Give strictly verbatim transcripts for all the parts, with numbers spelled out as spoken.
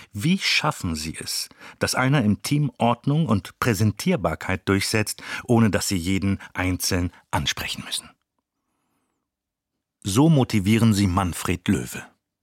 Wie schaffen Sie es, dass einer im Team Ordnung und Präsentierbarkeit durchsetzt, ohne dass Sie jeden einzeln ansprechen müssen? So motivieren Sie Manfred Löwe.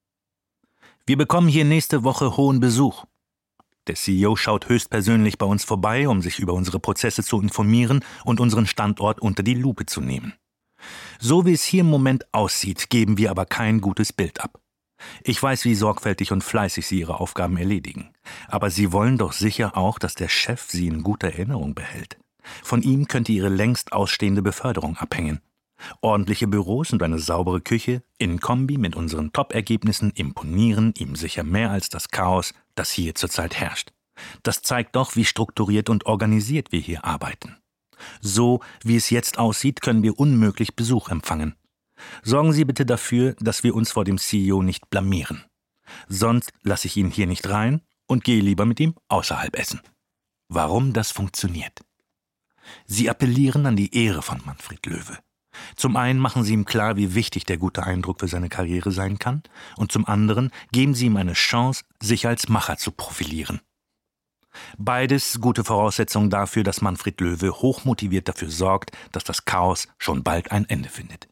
Wir bekommen hier nächste Woche hohen Besuch. Der C E O schaut höchstpersönlich bei uns vorbei, um sich über unsere Prozesse zu informieren und unseren Standort unter die Lupe zu nehmen. So wie es hier im Moment aussieht, geben wir aber kein gutes Bild ab. Ich weiß, wie sorgfältig und fleißig Sie Ihre Aufgaben erledigen. Aber Sie wollen doch sicher auch, dass der Chef Sie in guter Erinnerung behält. Von ihm könnte Ihre längst ausstehende Beförderung abhängen. Ordentliche Büros und eine saubere Küche in Kombi mit unseren Top-Ergebnissen imponieren ihm sicher mehr als das Chaos, das hier zurzeit herrscht. Das zeigt doch, wie strukturiert und organisiert wir hier arbeiten. So, wie es jetzt aussieht, können wir unmöglich Besuch empfangen. Sorgen Sie bitte dafür, dass wir uns vor dem C E O nicht blamieren. Sonst lasse ich ihn hier nicht rein und gehe lieber mit ihm außerhalb essen. Warum das funktioniert? Sie appellieren an die Ehre von Manfred Löwe. Zum einen machen Sie ihm klar, wie wichtig der gute Eindruck für seine Karriere sein kann, und zum anderen geben Sie ihm eine Chance, sich als Macher zu profilieren. Beides gute Voraussetzungen dafür, dass Manfred Löwe hochmotiviert dafür sorgt, dass das Chaos schon bald ein Ende findet.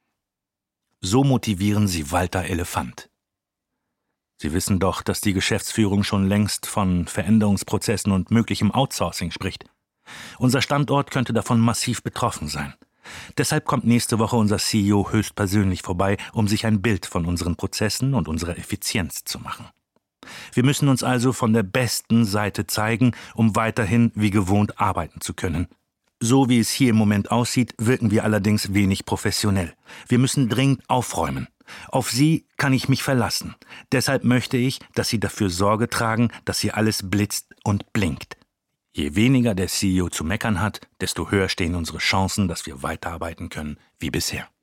So motivieren Sie Walter Elefant. Sie wissen doch, dass die Geschäftsführung schon längst von Veränderungsprozessen und möglichem Outsourcing spricht. Unser Standort könnte davon massiv betroffen sein. Deshalb kommt nächste Woche unser C E O höchstpersönlich vorbei, um sich ein Bild von unseren Prozessen und unserer Effizienz zu machen. Wir müssen uns also von der besten Seite zeigen, um weiterhin wie gewohnt arbeiten zu können. So wie es hier im Moment aussieht, wirken wir allerdings wenig professionell. Wir müssen dringend aufräumen. Auf Sie kann ich mich verlassen. Deshalb möchte ich, dass Sie dafür Sorge tragen, dass hier alles blitzt und blinkt. Je weniger der C E O zu meckern hat, desto höher stehen unsere Chancen, dass wir weiterarbeiten können wie bisher.